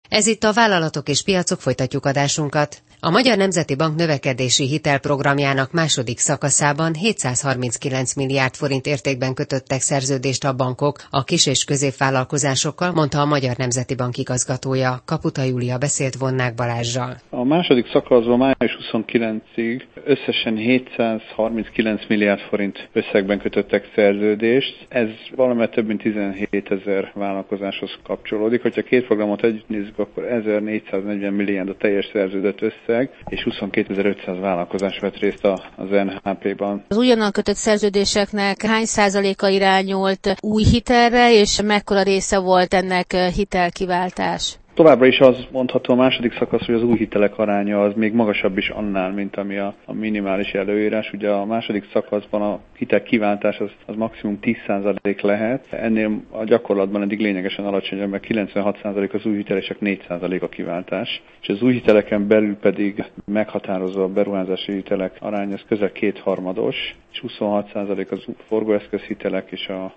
Ez itt a Vállalatok és Piacok, folytatjuk adásunkat. A Magyar Nemzeti Bank növekedési hitelprogramjának második szakaszában 739 milliárd forint értékben kötöttek szerződést a bankok a kis- és középvállalkozásokkal, mondta a Magyar Nemzeti Bank igazgatója. Kaputa Júlia beszélt Vonnák Balázssal. A második szakaszban május 29-ig összesen 739 milliárd forint összegben kötöttek szerződést. Ez valamivel több mint 17 000 vállalkozáshoz kapcsolódik. Hogyha két programot együtt nézzük, akkor 1440 milliárd a teljes szerződött összeg, és 22.500 vállalkozás vett részt az NHP-ban. Az újonnan kötött szerződéseknek hány százaléka irányult új hitelre, és mekkora része volt ennek hitelkiváltás? Továbbra is az mondható a második szakasz, hogy az új hitelek aránya az még magasabb is annál, mint ami a minimális előírás. Ugye a második szakaszban a hitel kiváltás az maximum 10% lehet. Ennél a gyakorlatban eddig lényegesen alacsonyabb, mert 96% az új hitel és csak 4% a kiváltás. És az új hiteleken belül pedig meghatározó a beruházási hitelek aránya, az közel 2/3, és 26% az forgóeszköz hitelek, és a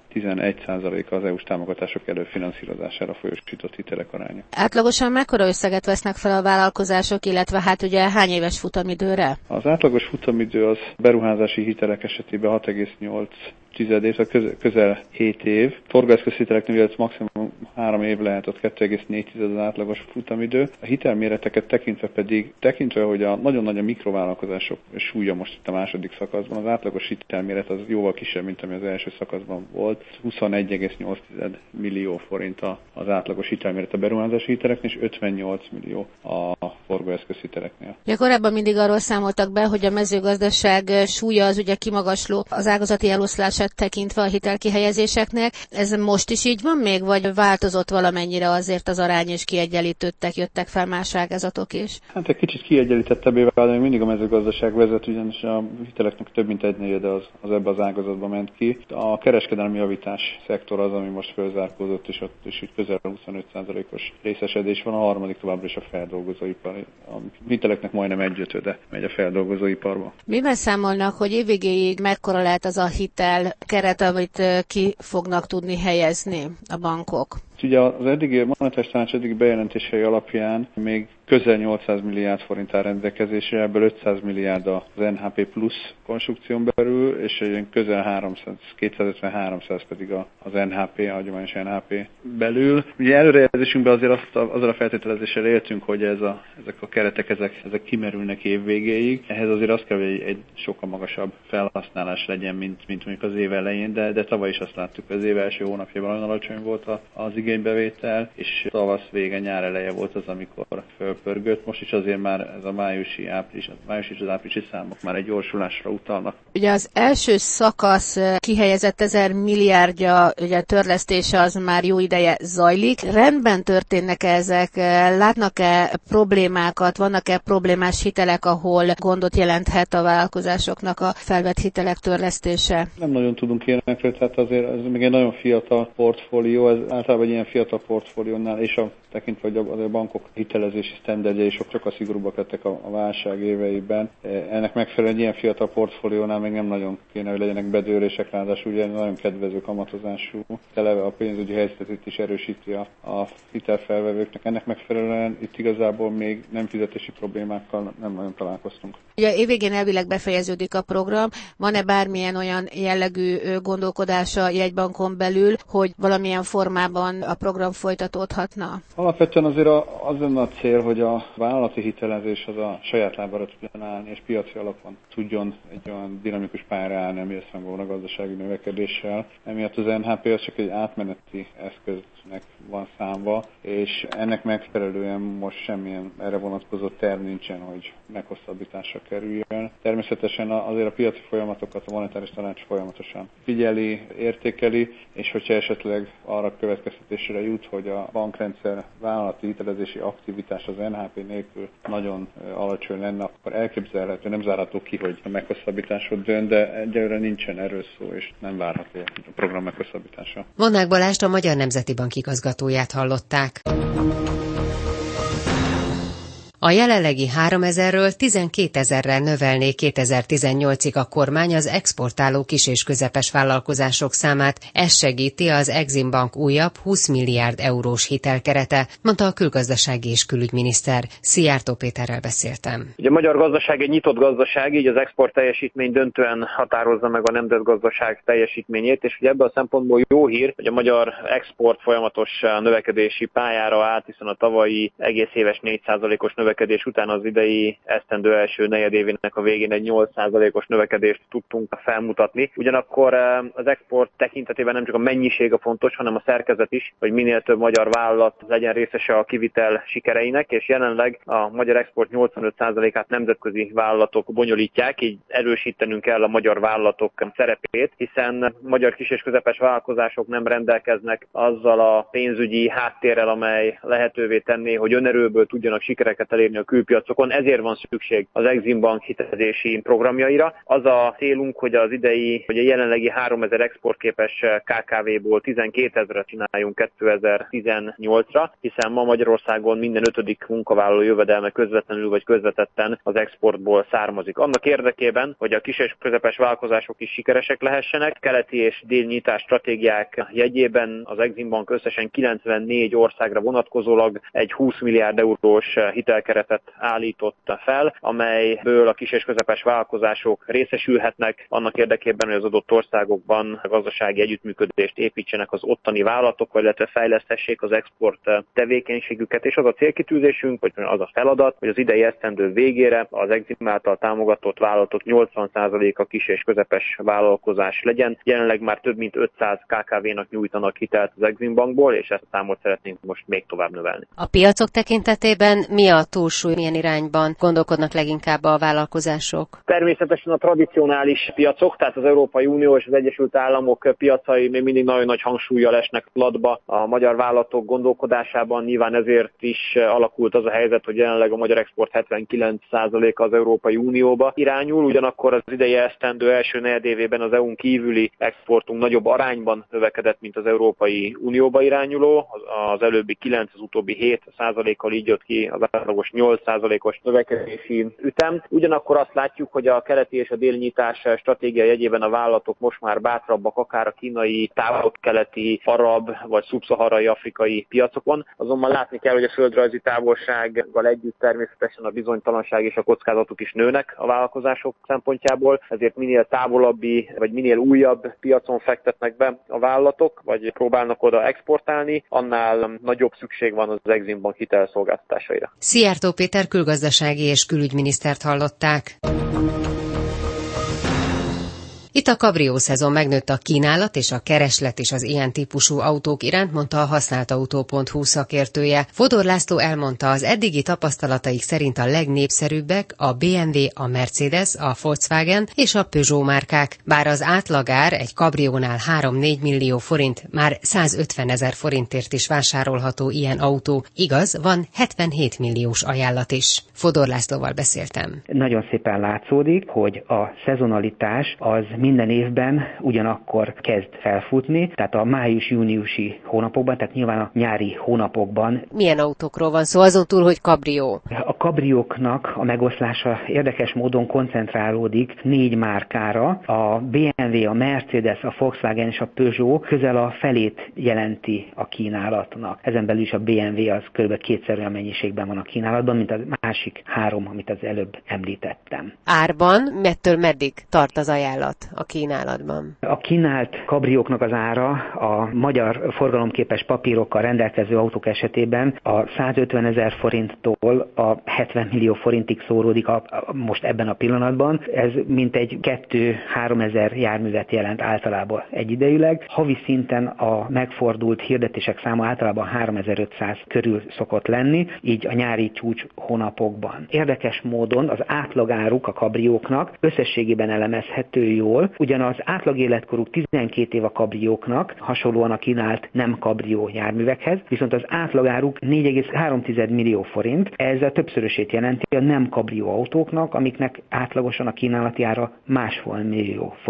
11% az EU-s támogatások előfinanszírozására folyósított hitelek aránya. Átlagosan mekkora összeget vesznek fel a vállalkozások, illetve hát ugye hány éves futamidőre? Az átlagos futamidő az beruházási hitelek esetében 6,8 év, közel 7 év. Forgóeszköz hiteleknél ez maximum 3 év lehet, ott 2,4 az átlagos futamidő. A hitelméreteket tekintve, hogy nagyon nagy a mikrovállalkozások súlya most itt a második szakaszban, az átlagos hitelméret az jóval kisebb, mint ami az első szakaszban volt. 21,8 millió forint az átlagos hitelméret a beruházási hiteleknél, és 58 millió a forgóeszköz hiteleknél. Ja, korábban mindig arról számoltak be, hogy a mezőgazdaság súlya az ugye kimagasló az ágazati eloszlását tekintve a hitelkihelyezéseknek. Ez most is így van még, vagy változott valamennyire azért az arány, és kiegyenlítődtek, jöttek fel más ágazatok is? Hát egy kicsit kiegyenlítettebbé vált, de még mindig a mezőgazdaság vezet, ugyanis a hiteleknek több mint 1/4 az ebbe az ágazatba ment ki. A kereskedelmi javítás szektor az, ami most fölzárkózott, és ott is közel 25%-os részesedés van, a harmadik továbbra is a feldolgozóipar. A hiteleknek majdnem 1/5 megy a feldolgozóiparba. Mivel számolnak, hogy évvégéig mekkora lehet az a hitel keret, amit ki fognak tudni helyezni a bankok? Ugye az eddigi monetáris tanács eddigi bejelentései alapján még közel 800 milliárd forint áll rendelkezésre, ebből 500 milliárd az NHP plusz konstrukción belül, és egy közel 250-300 pedig az NHP, a hagyományos NHP belül. Ugye előrejelzésünkben azért azzal a feltételezéssel éltünk, hogy ezek a keretek ezek kimerülnek év végéig. Ehhez azért az kell, hogy egy sokkal magasabb felhasználás legyen, mint mondjuk az év elején, de tavaly is azt láttuk, hogy az év első hónapjában nagyon alacsony volt az igénybevétel, és tavasz vége, nyár eleje volt az, amikor fölpörgött. Most is azért már ez a május és az áprilisi számok már egy gyorsulásra utalnak. Ugye az első szakasz kihelyezett 1000 milliárdja ugye törlesztése az már jó ideje zajlik. Rendben történnek ezek? Látnak-e problémákat? Vannak-e problémás hitelek, ahol gondot jelenthet a vállalkozásoknak a felvett hitelek törlesztése? Nem nagyon tudunk ilyenekről, tehát azért ez még egy nagyon fiatal portfólió, ez általában egy ilyen fiatal portfóliónál, és tekintve, hogy a bankok hitelezési sztenderdjei sokkal szigorúbbak lettek a válság éveiben. Ennek megfelelően egy ilyen fiatal portfóliónál még nem nagyon kéne, hogy legyenek bedőlések, ráadásul ugye nagyon kedvező kamatozású, eleve a pénzügyi helyzetet is erősíti a hitelfelvevőknek. Ennek megfelelően itt igazából még nem fizetési problémákkal nem nagyon találkoztunk. Ugye évvégén elvileg befejeződik a program. Van-e bármilyen olyan jellegű gondolkodása jegybankon belül, hogy valamilyen formában a program folytatódhatna? Alapvetően azért az lenne a cél, hogy a vállalati hitelezés az a saját lábára tudjon állni, és piaci alapon tudjon egy olyan dinamikus pályára állni, ami összhangban a gazdasági növekedéssel. Emiatt az NHP az csak egy átmeneti eszköznek van számva, és ennek megfelelően most semmilyen erre vonatkozó terv nincsen, hogy meghosszabbításra kerüljön. Természetesen azért a piaci folyamatokat a monetáris tanács folyamatosan figyeli, értékeli, és hogyha esetleg arra következtetésre jut, hogy a bankrendszer vállalati hitelezési aktivitás az NHP nélkül nagyon alacsony lenne, akkor elképzelhető, nem zárható ki, hogy a meghosszabbításod dönt, de egyelőre nincsen erről szó, és nem várható a program meghosszabbítása. Vonnák Balázst, a Magyar Nemzeti Bank igazgatóját hallották. A jelenlegi 3000-ről 12 000-rel növelné 2018-ig a kormány az exportáló kis- és közepes vállalkozások számát. Ez segíti az Exim Bank újabb 20 milliárd eurós hitelkerete, mondta a külgazdasági és külügyminiszter. Szijjártó Péterrel beszéltem. Ugye a magyar gazdaság egy nyitott gazdaság, így az export teljesítmény döntően határozza meg a nemzetgazdaság teljesítményét, és ugye ebből a szempontból jó hír, hogy a magyar export folyamatos növekedési pályára állt, hiszen a tavalyi egész éves 4%-os növekedés után az idei esztendő első negyedévének a végén egy 8%-os növekedést tudtunk felmutatni. Ugyanakkor az export tekintetében nem csak a mennyiség a fontos, hanem a szerkezet is, hogy minél több magyar vállalat legyen részese a kivitel sikereinek, és jelenleg a magyar export 85%-át nemzetközi vállalatok bonyolítják, így erősítenünk kell a magyar vállalatok szerepét, hiszen magyar kis- és közepes vállalkozások nem rendelkeznek azzal a pénzügyi háttérrel, amely lehetővé tenné, hogy önerőből tudjanak sikereket elérni a külpiacokon. Ezért van szükség az Exim Bank hitelezési programjaira. Az a célunk, hogy a jelenlegi 3000 exportképes KKV-ból 12 000-et csináljunk 2018-ra, hiszen ma Magyarországon minden 5. munkavállaló jövedelme közvetlenül vagy közvetetten az exportból származik. Annak érdekében, hogy a kis- és közepes vállalkozások is sikeresek lehessenek, keleti és délnyitás stratégiák jegyében az Exim Bank összesen 94 országra vonatkozólag egy 20 milliárd eurós hitelkeretet állított fel, amelyből a kis- és közepes vállalkozások részesülhetnek annak érdekében, hogy az adott országokban gazdasági együttműködést építsenek az ottani vállalatok, illetve fejlesztessék az export tevékenységüket, és az a célkitűzésünk, vagy az a feladat, hogy az idei esztendő végére az Exim által támogatott vállalatok 80%-a kis- és közepes vállalkozás legyen. Jelenleg már több mint 500 KKV-nak nyújtanak hitelt az Exim Bankból, és ezt a számot szeretnénk most még tovább növelni. A piacok tekintetében mi a túlsúly, milyen irányban gondolkodnak leginkább a vállalkozások? Természetesen a tradicionális piacok, tehát az Európai Unió és az Egyesült Államok piacai még mindig nagyon nagy hangsúllyal esnek latba a magyar vállalatok gondolkodásában. Nyilván ezért is alakult az a helyzet, hogy jelenleg a magyar export 79%-a az Európai Unióba irányul, ugyanakkor az idei esztendő első negyedévében az EU-n kívüli exportunk nagyobb arányban növekedett, mint az Európai Unióba irányuló. Az előbbi 9, az utóbbi 7%-kal így jött ki az átlagos 8%-os növekedési ütem. Ugyanakkor azt látjuk, hogy a keleti és a délnyitás stratégia jegyében a vállalatok most már bátrabbak akár a kínai, távol-keleti, arab vagy szubszaharai afrikai piacokon. Azonban látni kell, hogy a földrajzi távolsággal együtt természetesen a bizonytalanság és a kockázatok is nőnek a vállalkozások szempontjából, ezért minél távolabbi vagy minél újabb piacon fektetnek be a vállalatok, vagy próbálnak oda exportálni, annál nagyobb szükség van az Exim Bank hitelszolgáltatásaira. Szijjártó Péter külgazdasági és külügyminisztert hallották. Itt a kabrió szezon, megnőtt a kínálat és a kereslet is az ilyen típusú autók iránt, mondta a használtautó.hu szakértője. Fodor László elmondta, az eddigi tapasztalataik szerint a legnépszerűbbek a BMW, a Mercedes, a Volkswagen és a Peugeot márkák. Bár az átlagár egy kabriónál 3-4 millió forint, már 150 000 forintért is vásárolható ilyen autó. Igaz, van 77 milliós ajánlat is. Fodor Lászlóval beszéltem. Nagyon szépen látszódik, hogy a szezonalitás az minden évben ugyanakkor kezd felfutni, tehát a május-júniusi hónapokban, tehát nyilván a nyári hónapokban. Milyen autókról van szó, azon túl, hogy kabrió? A kabrióknak a megoszlása érdekes módon koncentrálódik 4 márkára. A BMW, a Mercedes, a Volkswagen és a Peugeot közel a felét jelenti a kínálatnak. Ezen belül is a BMW az kb. 2-szer olyan mennyiségben van a kínálatban, mint a másik 3, amit az előbb említettem. Árban mettől meddig tart az ajánlat a kínálatban? A kínált kabrióknak az ára a magyar forgalomképes papírokkal rendelkező autók esetében a 150 000 forinttól a 70 millió forintig szóródik most ebben a pillanatban. Ez mintegy 2-3 ezer járművet jelent általában egyidejűleg. Havi szinten a megfordult hirdetések száma általában 3500 körül szokott lenni, így a nyári csúcs hónapokban. Érdekes módon az átlagáruk a kabrióknak összességében elemezhető jól, ugyan az átlag életkoruk 12 év a kabrióknak, hasonlóan a kínált nem kabrió járművekhez, viszont az átlagáruk 4,3 millió forint, ez a többszörösét jelenti a nem kabrió autóknak, amiknek átlagosan a kínálati ára 1,5 millió forint.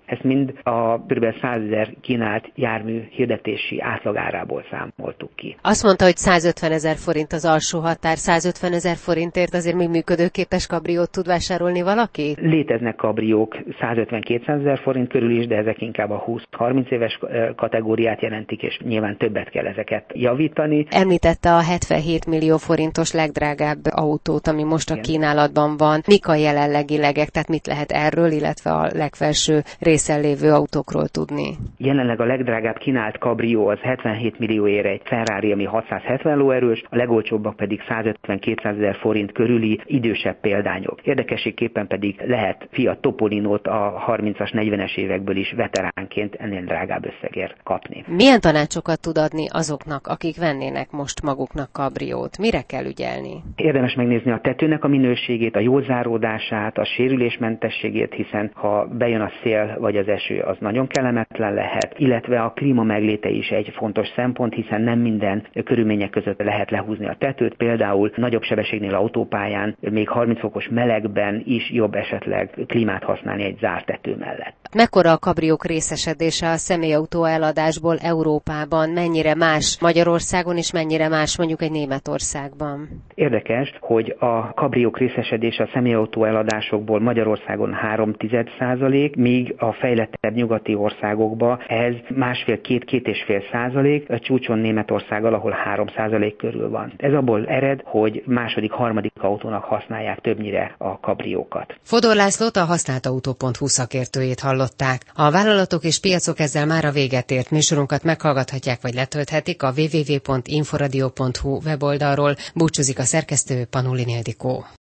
Ezt mind a kb. 100 000 kínált jármű hirdetési átlagárából számoltuk ki. Azt mondta, hogy 150 000 forint az alsó határ. 150 000 forintért azért még működőképes kabriót tud vásárolni valaki? Léteznek kabriók 150-200 000 forint körül is, de ezek inkább a 20-30 éves kategóriát jelentik, és nyilván többet kell ezeket javítani. Említette a 77 millió forintos legdrágább autót, ami most a kínálatban van. Mik a jelenlegi legek, tehát mit lehet erről, illetve a legfelső részen lévő autókról tudni? Jelenleg a legdrágább kínált kabrió az 77 millióért egy Ferrari, ami 670 lóerős, a legolcsóbbak pedig 150-200 000 forint körüli idősebb példányok. Érdekességképpen pedig lehet Fiat Topolinót a 30-as, 40-es évekből is veteránként ennél drágább összegért kapni. Milyen tanácsokat tud adni azoknak, akik vennének most maguknak kabriót? Mire kell ügyelni? Érdemes megnézni a tetőnek a minőségét, a jól záródását, a sérülésmentességét, hiszen ha bejön a szél vagy az eső, az nagyon kellemetlen lehet, illetve a klíma megléte is egy fontos szempont, hiszen nem minden körülmények között lehet lehúzni a tetőt, például nagyobb sebességnél autópályán, még 30 fokos melegben is jobb esetleg klímát használni egy zárt tető mellett. Mekkora a kabriók részesedése a személyautó eladásból Európában? Mennyire más Magyarországon, és mennyire más mondjuk egy Németországban? Érdekes, hogy a kabriók részesedése a személyautó eladásokból Magyarországon 0,3%, míg a fejlettebb nyugati országokban ez 1,5-2,5%, a csúcson Németországgal, ahol 3% körül van. Ez abból ered, hogy második, harmadik autónak használják többnyire a kabriókat. Fodor Lászlót, a használtautó.hu szakértőjét hallották. A vállalatok és piacok ezzel már a véget ért. Műsorunkat meghallgathatják vagy letölthetik a www.inforadio.hu weboldalról. Búcsúzik a szerkesztő, Panulin Ildikó.